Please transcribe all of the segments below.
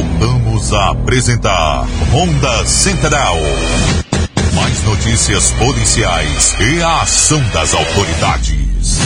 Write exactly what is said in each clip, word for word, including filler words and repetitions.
Voltamos a apresentar Ronda Central. Mais notícias policiais e a ação das autoridades.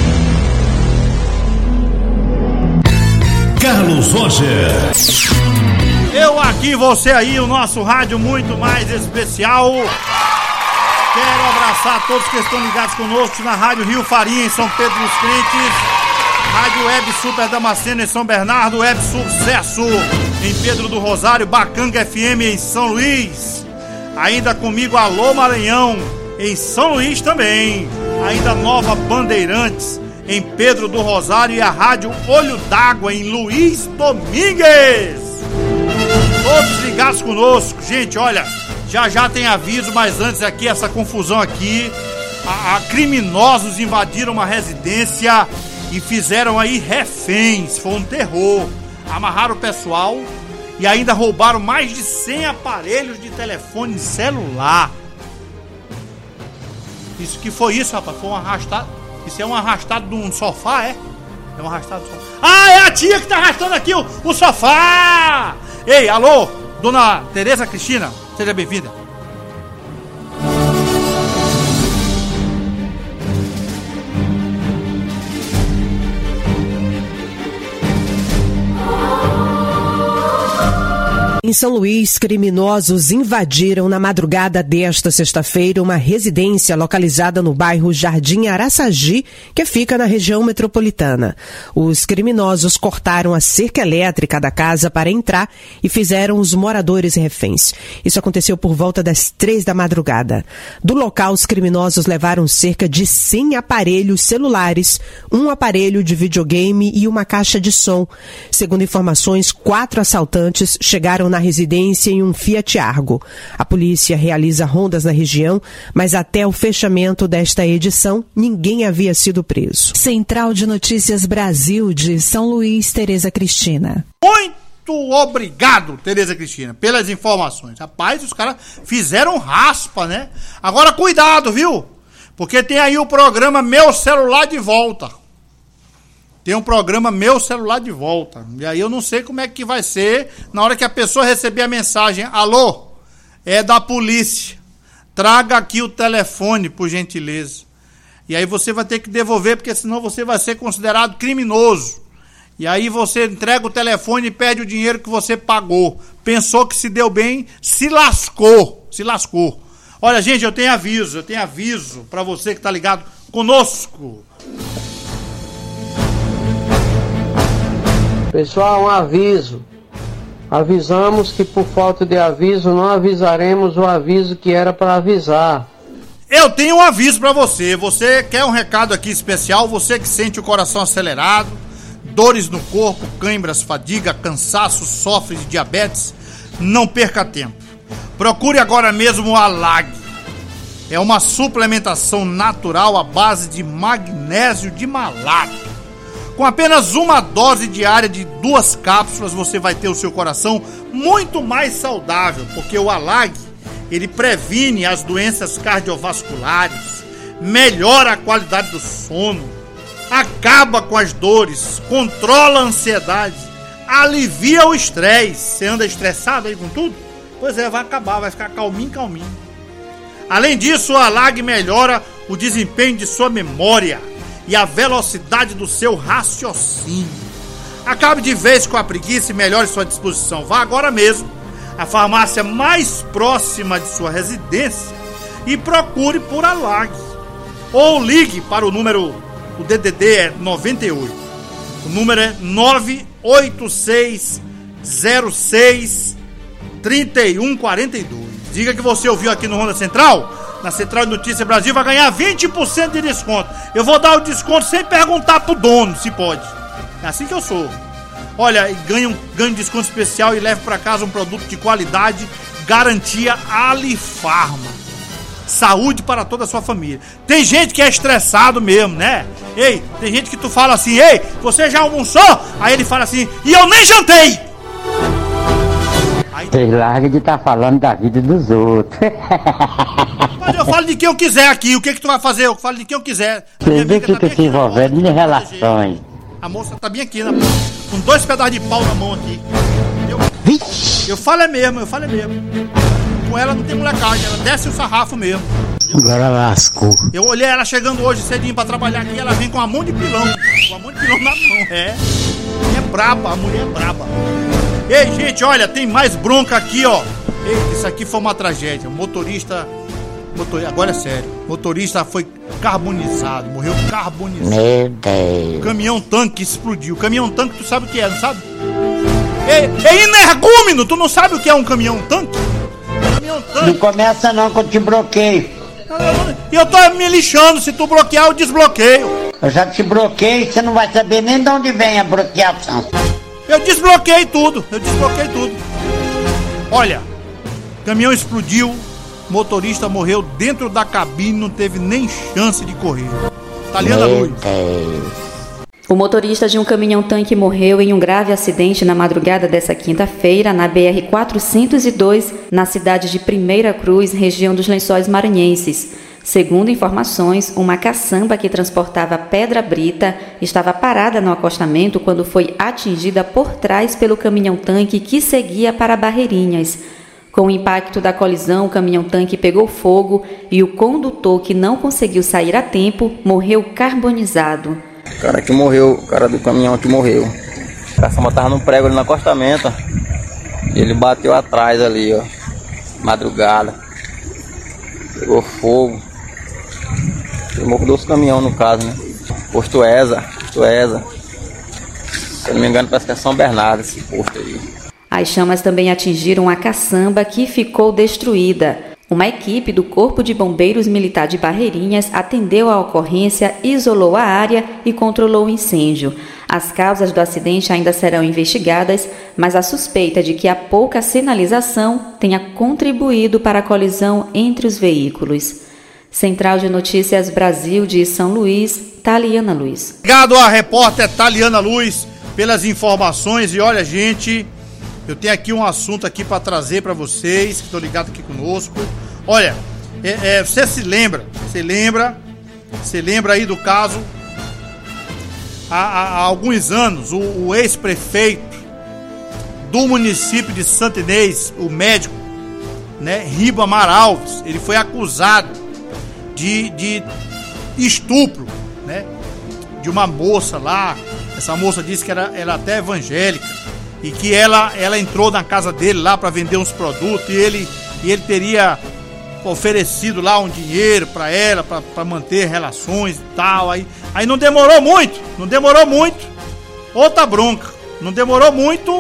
Carlos Roger. Eu aqui, você aí, o nosso rádio muito mais especial. Quero abraçar todos que estão ligados conosco na Rádio Rio Farinha, em São Pedro dos Crentes. Rádio Web Super Damasceno, em São Bernardo. Web Sucesso, em Pedro do Rosário. Bacanga F M, em São Luís. Ainda comigo, Alô Maranhão, em São Luís também. Ainda Nova Bandeirantes, em Pedro do Rosário. E a Rádio Olho d'Água, em Luiz Domingues. Todos ligados conosco. Gente, olha, já já tem aviso, mas antes aqui, essa confusão aqui. A, a criminosos invadiram uma residência e fizeram aí reféns. Foi um terror. Amarraram o pessoal e ainda roubaram mais de cem aparelhos de telefone celular. Isso que foi isso, rapaz? Foi um arrastado. Isso é um arrastado de um sofá, é? É um arrastado de sofá. Ah, é a tia que tá arrastando aqui o, o sofá! Ei, alô, dona Tereza Cristina, seja bem-vinda. Em São Luís, criminosos invadiram na madrugada desta sexta-feira uma residência localizada no bairro Jardim Araçagi, que fica na região metropolitana. Os criminosos cortaram a cerca elétrica da casa para entrar e fizeram os moradores reféns. Isso aconteceu por volta das três da madrugada. Do local, os criminosos levaram cerca de cem aparelhos celulares, um aparelho de videogame e uma caixa de som. Segundo informações, quatro assaltantes chegaram na na residência em um Fiat Argo. A polícia realiza rondas na região, mas até o fechamento desta edição, ninguém havia sido preso. Central de Notícias Brasil de São Luís, Tereza Cristina. Muito obrigado, Tereza Cristina, pelas informações. Rapaz, os caras fizeram raspa, né? Agora cuidado, viu? Porque tem aí o programa Meu Celular de Volta. Tem um programa Meu Celular de Volta. E aí eu não sei como é que vai ser na hora que a pessoa receber a mensagem. Alô, é da polícia. Traga aqui o telefone, por gentileza. E aí você vai ter que devolver, porque senão você vai ser considerado criminoso. E aí você entrega o telefone e perde o dinheiro que você pagou. Pensou que se deu bem, se lascou. Se lascou. Olha, gente, eu tenho aviso. Eu tenho aviso para você que tá ligado conosco. Pessoal, um aviso. Avisamos que por falta de aviso não avisaremos o aviso que era para avisar. Eu tenho um aviso para você. Você quer um recado aqui especial? Você que sente o coração acelerado, dores no corpo, câimbras, fadiga, cansaço, sofre de diabetes, não perca tempo. Procure agora mesmo o Alag. É uma suplementação natural à base de magnésio de malato. Com apenas uma dose diária de duas cápsulas, você vai ter o seu coração muito mais saudável, porque o Alag, ele previne as doenças cardiovasculares, melhora a qualidade do sono, acaba com as dores, controla a ansiedade, alivia o estresse. Você anda estressado aí com tudo? Pois é, vai acabar, vai ficar calminho, calminho. Além disso, o Alag melhora o desempenho de sua memória e a velocidade do seu raciocínio. Acabe de vez com a preguiça e melhore sua disposição. Vá agora mesmo à farmácia mais próxima de sua residência e procure por Alag. Ou ligue para o número, o D D D é noventa e oito. O número é nove oito seis zero seis três um quatro dois. Diga que você ouviu aqui no Ronda Central. Na Central de Notícias Brasil vai ganhar vinte por cento de desconto. Eu vou dar o desconto sem perguntar pro dono se pode. É assim que eu sou. Olha, ganha um, ganha um desconto especial e leve para casa um produto de qualidade, garantia Alifarma. Saúde para toda a sua família. Tem gente que é estressado mesmo, né? Ei, tem gente que tu fala assim, ei, você já almoçou? Aí ele fala assim, e eu nem jantei! Vocês largam de estar tá falando da vida dos outros. Mas eu falo de quem eu quiser aqui. O que que tu vai fazer? Eu falo de quem eu quiser. Você vê que fica se envolvendo em relações. A moça tá bem aqui, né? Com dois pedaços de pau na mão aqui. Entendeu? entendeu? Eu falo é mesmo, eu falo é mesmo. Com ela não tem molecagem, ela desce o sarrafo mesmo. Agora lascou. Eu olhei ela chegando hoje cedinho pra trabalhar aqui, ela vem com uma mão de pilão. Com uma mão de pilão na mão, é. É braba, a mulher é braba. Ei, gente, olha, tem mais bronca aqui, ó. Ei, isso aqui foi uma tragédia. O motorista... motor, agora é sério. O motorista foi carbonizado, morreu carbonizado. Meu Deus. O caminhão-tanque explodiu. O caminhão-tanque, tu sabe o que é, não sabe? É, é energúmeno, tu não sabe o que é um caminhão-tanque? Caminhão-tanque. Não começa não que eu te bloqueio. E eu tô me lixando, se tu bloquear eu desbloqueio. Eu já te bloqueei, você não vai saber nem de onde vem a bloqueação. Eu desbloqueei tudo, eu desbloqueei tudo. Olha, caminhão explodiu, motorista morreu dentro da cabine, não teve nem chance de correr. Taliana Luz. O motorista de um caminhão-tanque morreu em um grave acidente na madrugada dessa quinta-feira na B R quatrocentos e dois, na cidade de Primeira Cruz, região dos Lençóis Maranhenses. Segundo informações, uma caçamba que transportava pedra brita estava parada no acostamento quando foi atingida por trás pelo caminhão-tanque que seguia para Barreirinhas. Com o impacto da colisão, o caminhão-tanque pegou fogo e o condutor, que não conseguiu sair a tempo, morreu carbonizado. O cara que morreu, o cara do caminhão que morreu. A caçamba tava num prego ali no acostamento, ó. E ele bateu atrás ali, ó. Madrugada. Pegou fogo. Queimou com dois caminhões no caso, né? Posto ESA, posto ESA. Se eu não me engano, parece que é São Bernardo esse posto aí. As chamas também atingiram a caçamba, que ficou destruída. Uma equipe do Corpo de Bombeiros Militar de Barreirinhas atendeu a ocorrência, isolou a área e controlou o incêndio. As causas do acidente ainda serão investigadas, mas a suspeita de que a pouca sinalização tenha contribuído para a colisão entre os veículos. Central de Notícias Brasil de São Luís, Taliana Luz. Obrigado à repórter Taliana Luz pelas informações. E olha, gente, eu tenho aqui um assunto aqui para trazer para vocês que estão ligados aqui conosco. Olha, é, é, você se lembra, você lembra, você lembra aí do caso, há, há, há alguns anos, o, o ex-prefeito do município de Santa Inês, o médico, né, Ribamar Alves, ele foi acusado de, de estupro, né, de uma moça lá. Essa moça disse que era, era até evangélica, e que ela, ela entrou na casa dele lá para vender uns produtos, e ele, e ele teria oferecido lá um dinheiro para ela, para manter relações e tal. Aí, aí não demorou muito, não demorou muito, outra bronca, não demorou muito,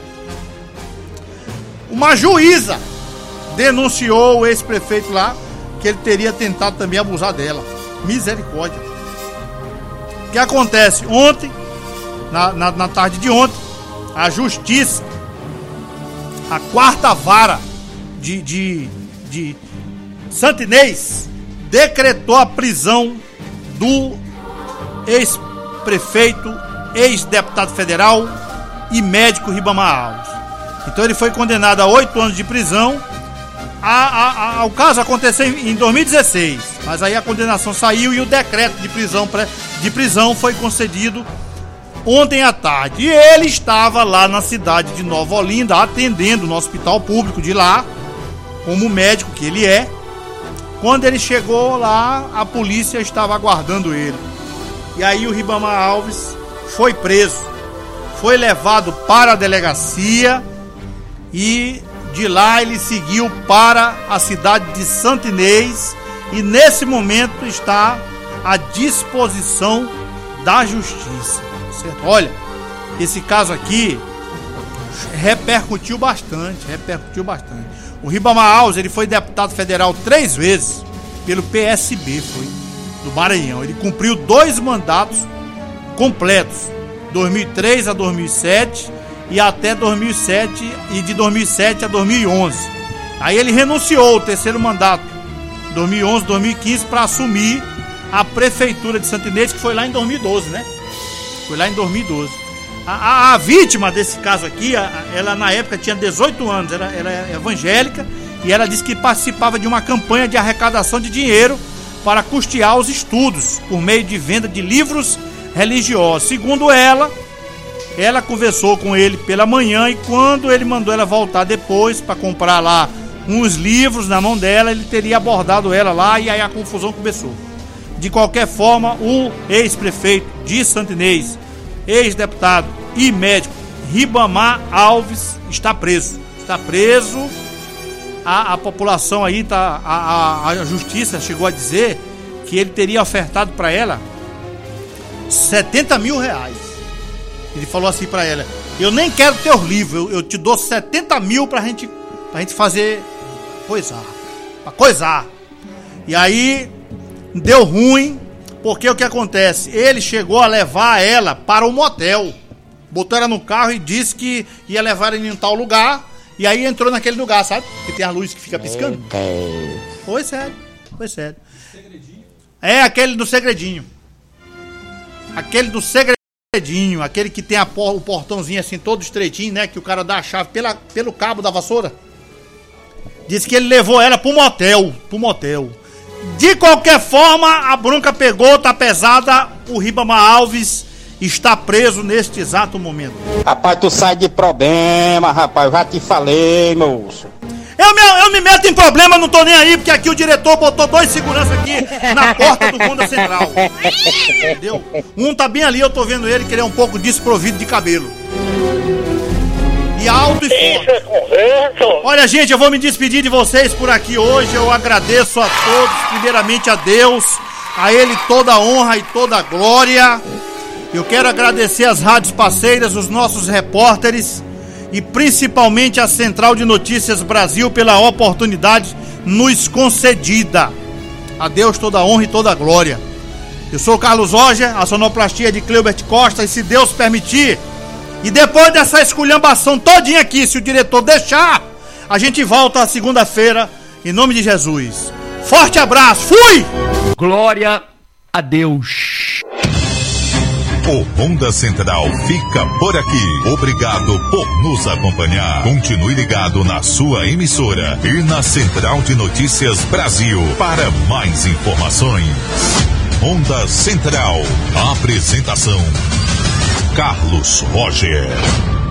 uma juíza denunciou o ex-prefeito lá, que ele teria tentado também abusar dela. Misericórdia. O que acontece? Ontem, na, na, na tarde de ontem, a justiça, a quarta vara de, de, de Santa Inês, decretou a prisão do ex-prefeito, ex-deputado federal e médico Ribamar Alves. Então ele foi condenado a oito anos de prisão. A, a, a, o caso aconteceu em dois mil e dezesseis, mas aí a condenação saiu e o decreto de prisão, de prisão foi concedido ontem à tarde. E ele estava lá na cidade de Nova Olinda, atendendo no hospital público de lá, como médico que ele é. Quando ele chegou lá, a polícia estava aguardando ele. E aí o Ribamar Alves foi preso, foi levado para a delegacia e de lá ele seguiu para a cidade de Santa Inês e nesse momento está à disposição da justiça. Certo? Olha, esse caso aqui repercutiu bastante, repercutiu bastante. O Ribamar Alves, ele foi deputado federal três vezes pelo P S B, foi, do Maranhão. Ele cumpriu dois mandatos completos, dois mil e três a dois mil e sete e até dois mil e sete e de dois mil e sete a dois mil e onze. Aí ele renunciou o terceiro mandato, dois mil e onze, dois mil e quinze, para assumir a prefeitura de Santa Inês, que foi lá em dois mil e doze, né? Foi lá em dois mil e doze. A, a, a vítima desse caso aqui, a, ela na época tinha dezoito anos, era, era evangélica, e ela disse que participava de uma campanha de arrecadação de dinheiro para custear os estudos por meio de venda de livros religiosos. Segundo ela, Ela conversou com ele pela manhã e quando ele mandou ela voltar depois para comprar lá uns livros na mão dela, ele teria abordado ela lá e aí a confusão começou. De qualquer forma, o ex-prefeito de Santo Inês, ex-deputado e médico Ribamar Alves está preso. Está preso. A, a população aí, tá, a, a, a justiça chegou a dizer que ele teria ofertado para ela setenta mil reais. Ele falou assim para ela: eu nem quero teus livros, eu, eu te dou setenta mil pra gente, pra gente fazer coisar, pra coisar. E aí deu ruim, porque o que acontece? Ele chegou a levar ela para o motel, botou ela no carro e disse que ia levar ela em tal lugar. E aí entrou naquele lugar, sabe? Que tem a luz que fica piscando. Foi sério, foi sério. É aquele do segredinho. Aquele do segredinho, aquele que tem a por, o portãozinho assim todo estreitinho, né? Que o cara dá a chave pela, pelo cabo da vassoura. Disse que ele levou ela pro motel, pro motel. De qualquer forma, a bronca pegou, tá pesada. O Ribamar Alves está preso neste exato momento. Rapaz, tu sai de problema, rapaz. Eu já te falei, moço. Eu me, eu me meto em problema, não tô nem aí, porque aqui o diretor botou dois seguranças aqui na porta do Honda Central. Entendeu? Um tá bem ali, eu tô vendo ele, que ele é um pouco desprovido de cabelo. E alto e forte. Olha, gente, eu vou me despedir de vocês por aqui hoje. Eu agradeço a todos, primeiramente a Deus, a Ele toda a honra e toda a glória. Eu quero agradecer as rádios parceiras, os nossos repórteres e principalmente a Central de Notícias Brasil pela oportunidade nos concedida. A Deus toda a honra e toda a glória. Eu sou o Carlos Roger, a sonoplastia de Cleubert Costa, e se Deus permitir, e depois dessa esculhambação todinha aqui, se o diretor deixar, a gente volta a segunda-feira, em nome de Jesus. Forte abraço, fui! Glória a Deus. O Honda Central fica por aqui. Obrigado por nos acompanhar. Continue ligado na sua emissora e na Central de Notícias Brasil para mais informações. Honda Central. Apresentação: Carlos Roger.